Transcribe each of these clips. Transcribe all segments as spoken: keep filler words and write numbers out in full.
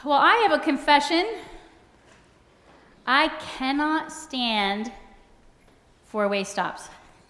Well, I have a confession. I cannot stand four-way stops.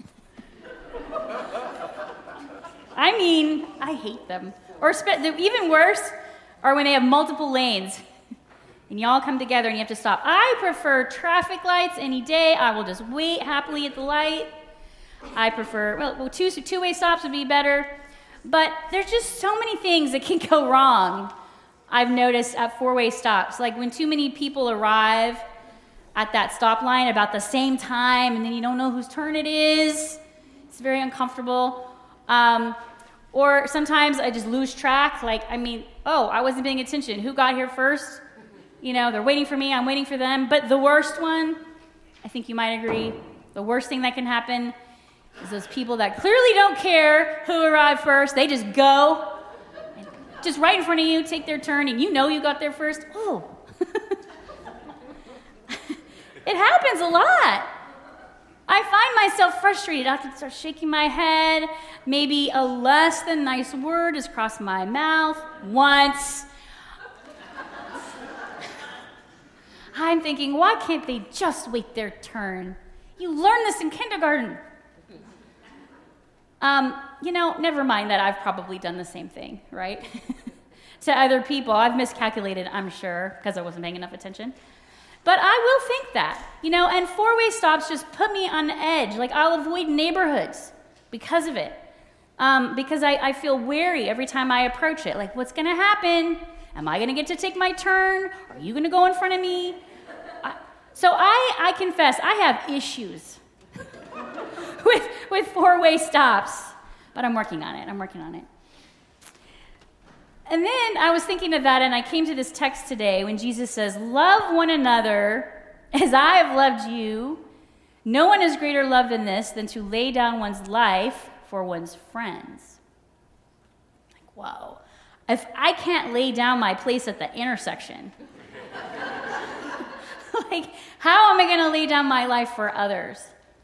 I mean, I hate them. Or spe- even worse are when they have multiple lanes and y'all come together and you have to stop. I prefer traffic lights any day. I will just wait happily at the light. I prefer, well, two, two-way stops would be better. But there's just so many things that can go wrong, I've noticed, at four-way stops. Like when too many people arrive at that stop line about the same time, and then you don't know whose turn it is. It's very uncomfortable. Um, or sometimes I just lose track. Like, I mean, oh, I wasn't paying attention. Who got here first? You know, they're waiting for me, I'm waiting for them. But the worst one, I think you might agree, the worst thing that can happen is those people that clearly don't care who arrived first. They just go, and just right in front of you, take their turn, and you know you got there first. Oh. It happens a lot. I find myself frustrated. I have to start shaking my head. Maybe a less than nice word has crossed my mouth once. I'm thinking, why can't they just wait their turn? You learned this in kindergarten. Um, you know, never mind that I've probably done the same thing, right? To other people. I've miscalculated, I'm sure, because I wasn't paying enough attention. But I will think that, you know, and four-way stops just put me on edge. Like, I'll avoid neighborhoods because of it. Um, because I, I feel wary every time I approach it. Like, what's going to happen? Am I going to get to take my turn? Are you going to go in front of me? I, so I, I confess, I have issues with, with four-way stops. But I'm working on it. I'm working on it. And then I was thinking of that, and I came to this text today when Jesus says, love one another as I have loved you. No one is greater love than this, than to lay down one's life for one's friends. Like, whoa. If I can't lay down my place at the intersection, like, how am I going to lay down my life for others?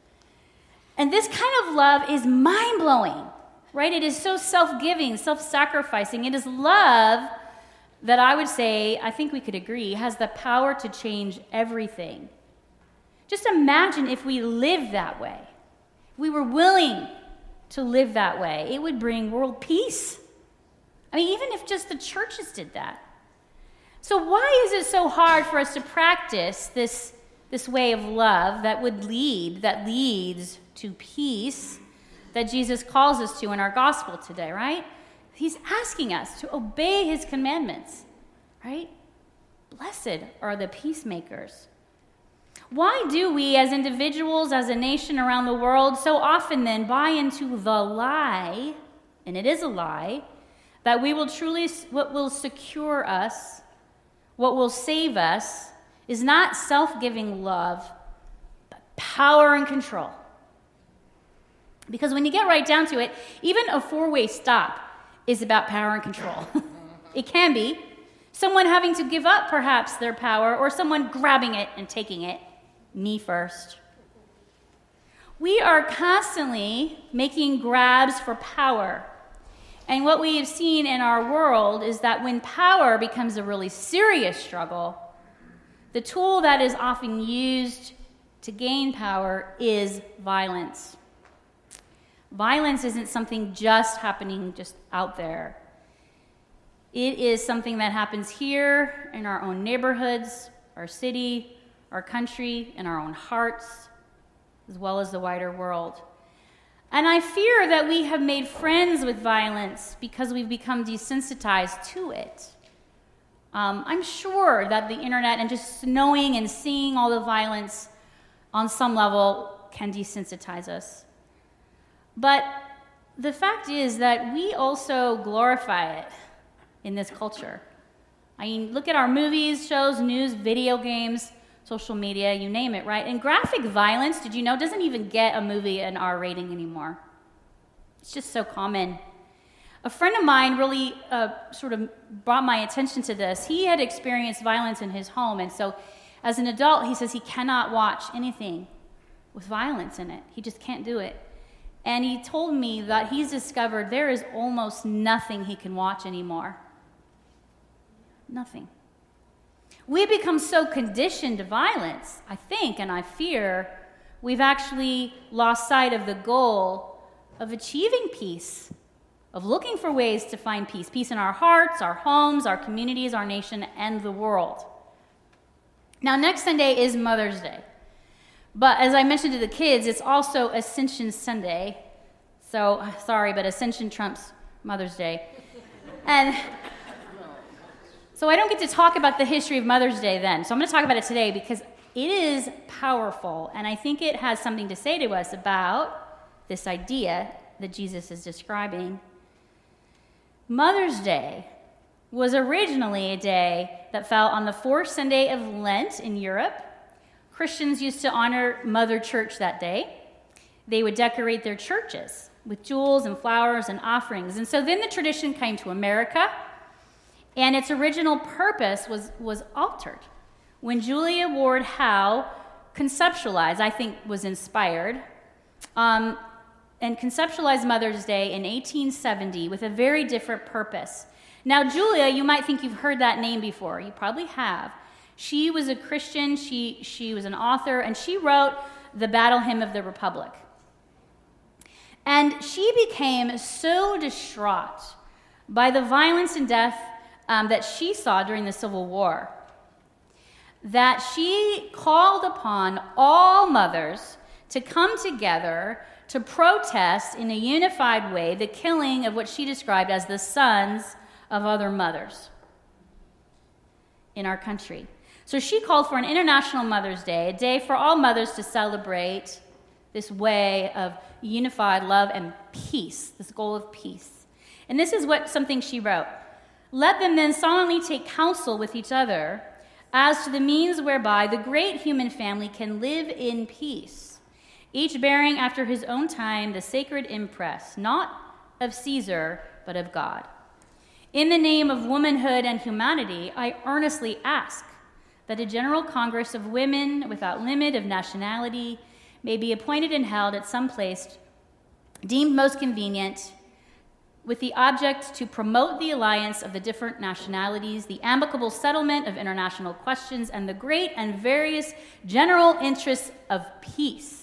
And this kind of love is mind-blowing. Right? It is so self-giving, self-sacrificing. It is love that I would say, I think we could agree, has the power to change everything. Just imagine if we lived that way. If we were willing to live that way, it would bring world peace. I mean, even if just the churches did that. So why is it so hard for us to practice this, this way of love that would lead, that leads to peace, that Jesus calls us to in our gospel today, right? He's asking us to obey his commandments, right? Blessed are the peacemakers. Why do we as individuals, as a nation around the world, so often then buy into the lie, and it is a lie, that we will truly, what will secure us, what will save us, is not self-giving love, but power and control. Because when you get right down to it, even a four-way stop is about power and control. It can be. Someone having to give up, perhaps, their power, or someone grabbing it and taking it. Me first. We are constantly making grabs for power. And what we have seen in our world is that when power becomes a really serious struggle, the tool that is often used to gain power is violence. Violence isn't something just happening just out there. It is something that happens here in our own neighborhoods, our city, our country, in our own hearts, as well as the wider world. And I fear that we have made friends with violence because we've become desensitized to it. Um, I'm sure that the internet and just knowing and seeing all the violence on some level can desensitize us. But the fact is that we also glorify it in this culture. I mean, look at our movies, shows, news, video games, social media, you name it, right? And graphic violence, did you know, doesn't even get a movie an R rating anymore. It's just so common. A friend of mine really uh, sort of brought my attention to this. He had experienced violence in his home, and so as an adult, he says he cannot watch anything with violence in it. He just can't do it. And he told me that he's discovered there is almost nothing he can watch anymore. Nothing. We become so conditioned to violence, I think, and I fear, we've actually lost sight of the goal of achieving peace, of looking for ways to find peace. Peace in our hearts, our homes, our communities, our nation, and the world. Now, next Sunday is Mother's Day. But as I mentioned to the kids, it's also Ascension Sunday. So, sorry, but Ascension trumps Mother's Day. And so I don't get to talk about the history of Mother's Day then. So I'm going to talk about it today because it is powerful, and I think it has something to say to us about this idea that Jesus is describing. Mother's Day was originally a day that fell on the fourth Sunday of Lent in Europe. Christians used to honor Mother Church that day. They would decorate their churches with jewels and flowers and offerings. And so then the tradition came to America, and its original purpose was, was altered. When Julia Ward Howe conceptualized, I think was inspired, um, and conceptualized Mother's Day in eighteen seventy with a very different purpose. Now, Julia, you might think you've heard that name before. You probably have. She was a Christian, she, she was an author, and she wrote the Battle Hymn of the Republic. And she became so distraught by the violence and death um, that she saw during the Civil War that she called upon all mothers to come together to protest in a unified way the killing of what she described as the sons of other mothers in our country. So she called for an International Mother's Day, a day for all mothers to celebrate this way of unified love and peace, this goal of peace. And this is what something she wrote. Let them then solemnly take counsel with each other as to the means whereby the great human family can live in peace, each bearing after his own time the sacred impress, not of Caesar, but of God. In the name of womanhood and humanity, I earnestly ask that a general congress of women without limit of nationality may be appointed and held at some place deemed most convenient, with the object to promote the alliance of the different nationalities, the amicable settlement of international questions, and the great and various general interests of peace.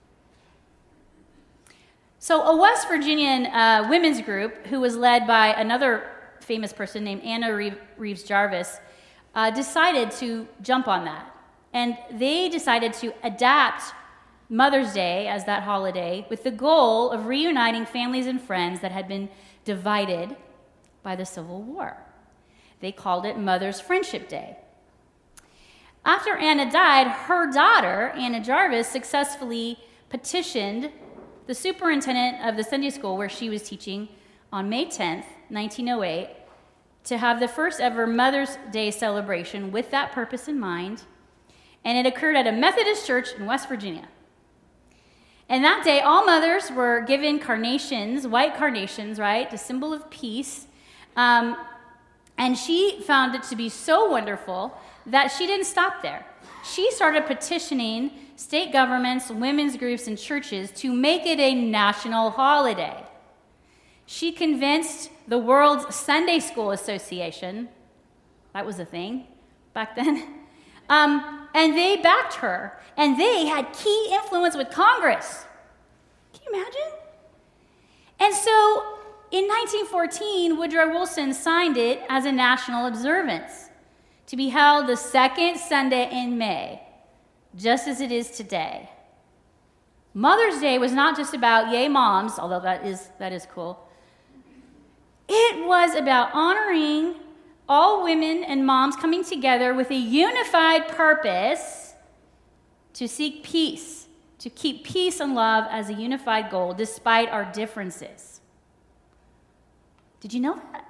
So a West Virginian uh, women's group, who was led by another famous person named Anna Reeves Jarvis, uh, decided to jump on that. And they decided to adapt Mother's Day as that holiday with the goal of reuniting families and friends that had been divided by the Civil War. They called it Mother's Friendship Day. After Anna died, her daughter, Anna Jarvis, successfully petitioned the superintendent of the Sunday school where she was teaching on May tenth, nineteen oh eight, to have the first ever Mother's Day celebration with that purpose in mind, and it occurred at a Methodist church in West Virginia. And that day, all mothers were given carnations, white carnations, right, the symbol of peace. Um, and she found it to be so wonderful that she didn't stop there. She started petitioning state governments, women's groups, and churches to make it a national holiday. She convinced the World Sunday School Association, that was a thing back then, um, and they backed her. And they had key influence with Congress. Can you imagine? And so in nineteen fourteen, Woodrow Wilson signed it as a national observance to be held the second Sunday in May, just as it is today. Mother's Day was not just about yay moms, although that is, that is cool. It was about honoring all women and moms coming together with a unified purpose to seek peace, to keep peace and love as a unified goal despite our differences. Did you know that?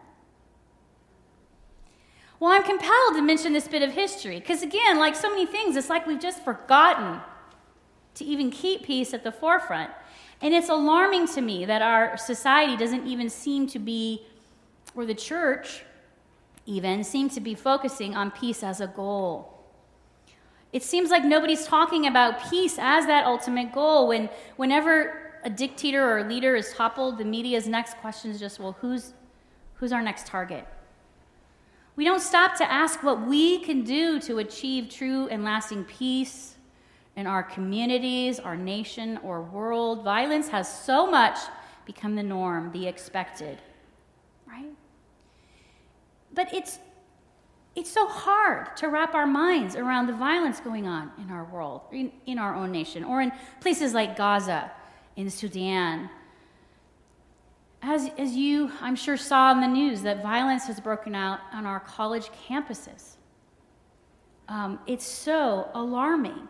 Well, I'm compelled to mention this bit of history because, again, like so many things, it's like we've just forgotten to even keep peace at the forefront. And it's alarming to me that our society doesn't even seem to be, or the church even, seem to be focusing on peace as a goal. It seems like nobody's talking about peace as that ultimate goal. When, whenever a dictator or a leader is toppled, the media's next question is just, well, who's, who's our next target? We don't stop to ask what we can do to achieve true and lasting peace in our communities, our nation, or world. Violence has so much become the norm, the expected, right? But it's it's so hard to wrap our minds around the violence going on in our world, in, in our own nation, or in places like Gaza, in Sudan. As, as you, I'm sure, saw in the news, that violence has broken out on our college campuses. Um, it's so alarming.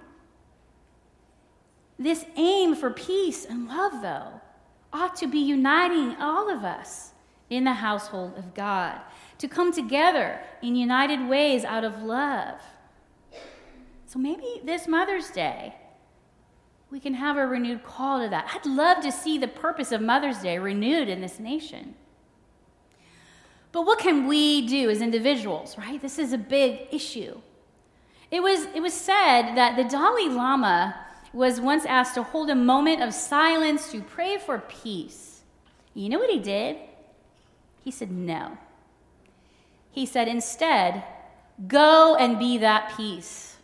This aim for peace and love, though, ought to be uniting all of us in the household of God, to come together in united ways out of love. So maybe this Mother's Day, we can have a renewed call to that. I'd love to see the purpose of Mother's Day renewed in this nation. But what can we do as individuals, right? This is a big issue. It was, it was said that the Dalai Lama was once asked to hold a moment of silence to pray for peace. You know what he did? He said no. He said, instead, go and be that peace.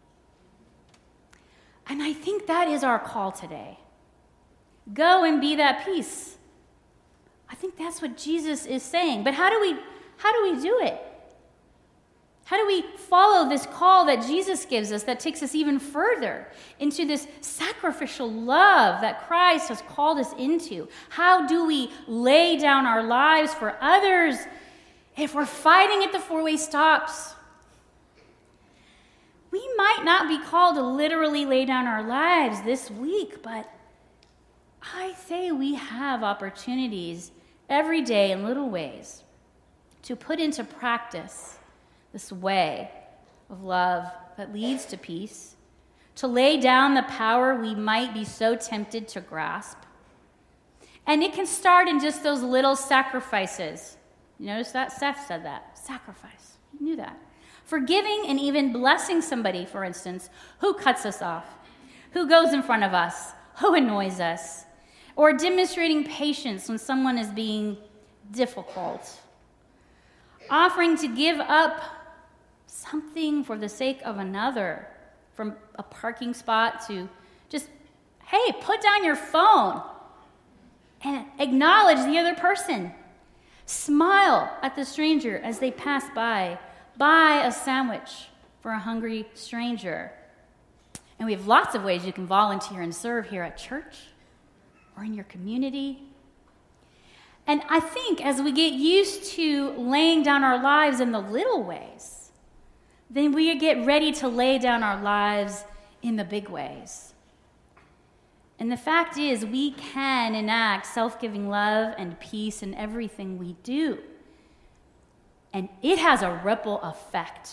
And I think that is our call today. Go and be that peace. I think that's what Jesus is saying. But how do we how do we do it? How do we follow this call that Jesus gives us that takes us even further into this sacrificial love that Christ has called us into? How do we lay down our lives for others if we're fighting at the four-way stops? We might not be called to literally lay down our lives this week, but I say we have opportunities every day in little ways to put into practice this way of love that leads to peace, to lay down the power we might be so tempted to grasp. And it can start in just those little sacrifices. You notice that? Seth said that. Sacrifice. He knew that. Forgiving and even blessing somebody, for instance, who cuts us off, who goes in front of us, who annoys us, or demonstrating patience when someone is being difficult. Offering to give up something for the sake of another, from a parking spot to just, hey, put down your phone and acknowledge the other person. Smile at the stranger as they pass by. Buy a sandwich for a hungry stranger. And we have lots of ways you can volunteer and serve here at church or in your community. And I think as we get used to laying down our lives in the little ways, then we get ready to lay down our lives in the big ways. And the fact is, we can enact self-giving love and peace in everything we do. And it has a ripple effect.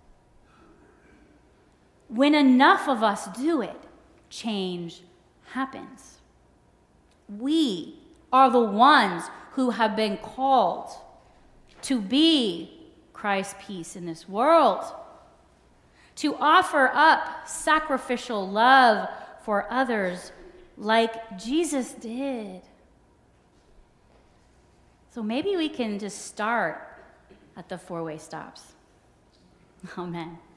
When enough of us do it, change happens. We are the ones who have been called to be Christ's peace in this world, to offer up sacrificial love for others like Jesus did. So maybe we can just start at the four-way stops. Amen.